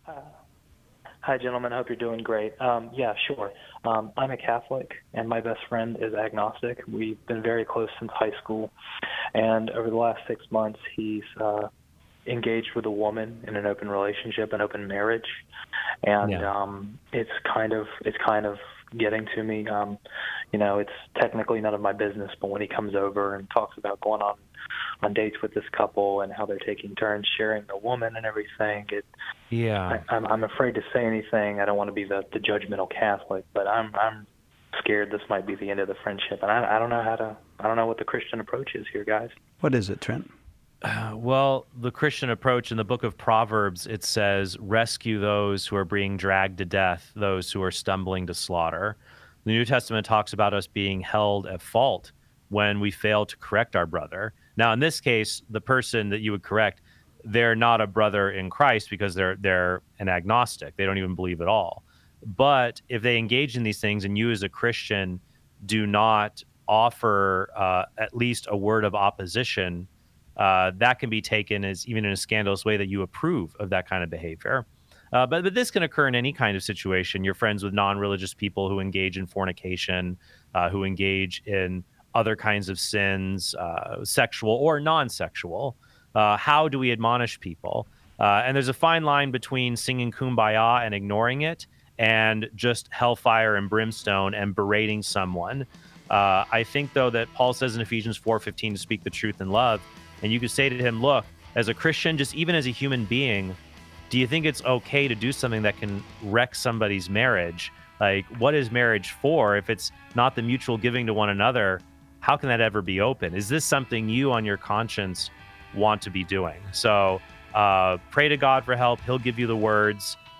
Speaker 15: Hi, gentlemen. Hope you're doing great. Um, yeah, sure. Um, I'm a Catholic, and my best friend is agnostic. We've been very close since high school, and over the last six months, he's uh, engaged with a woman in an open relationship, an open marriage, and
Speaker 16: Yeah.
Speaker 15: um, it's kind of it's kind of getting to me. Um, you know, it's technically none of my business, but when he comes over and talks about going on on dates with this couple and how they're taking turns sharing the woman and everything, it
Speaker 2: Yeah.
Speaker 15: I, I'm I'm afraid to say anything. I don't want to be the, the judgmental Catholic, but I'm I'm scared this might be the end of the friendship, and I I don't know how to I don't know what the Christian approach is here, guys.
Speaker 1: What is it, Trent?
Speaker 2: Uh, well, the Christian approach in the book of Proverbs, it says, rescue those who are being dragged to death, those who are stumbling to slaughter. The New Testament talks about us being held at fault when we fail to correct our brother. Now, in this case, the person that you would correct, they're not a brother in Christ because they're they're an agnostic. They don't even believe at all. But if they engage in these things and you as a Christian do not offer uh, at least a word of opposition, uh, that can be taken as even in a scandalous way that you approve of that kind of behavior. Uh, but, but this can occur in any kind of situation. You're friends with non-religious people who engage in fornication, uh, who engage in other kinds of sins, uh, sexual or non-sexual. Uh, how do we admonish people? Uh, and there's a fine line between singing Kumbaya and ignoring it, and just hellfire and brimstone and berating someone. Uh, I think, though, that Paul says in Ephesians four fifteen to speak the truth in love. And you could say to him, look, as a Christian, just even as a human being, do you think it's okay to do something that can wreck somebody's marriage? Like, what is marriage for? If it's not the mutual giving to one another, how can that ever be open? Is this something you on your conscience want to be doing? So uh, pray to God for help. He'll give you the words,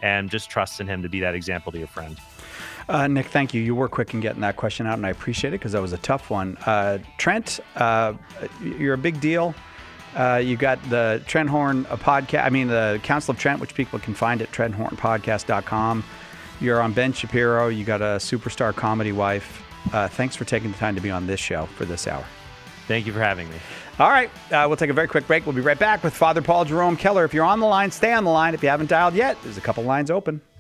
Speaker 2: and just trust in him to be that example to your friend.
Speaker 1: Uh, Nick, thank you. You were quick in getting that question out, and I appreciate it because that was a tough one. Uh, Trent, uh, you're a big deal. Uh, you got the Trent Horn a podcast. I mean, the Council of Trent, which people can find at trent horn podcast dot com. You're on Ben Shapiro. You got a superstar comedy wife. Uh, thanks for taking the time to be on this show for this hour.
Speaker 2: Thank you for having me.
Speaker 1: All right. Uh, we'll take a very quick break. We'll be right back with Father Paul Jerome Keller. If you're on the line, stay on the line. If you haven't dialed yet, there's a couple lines open.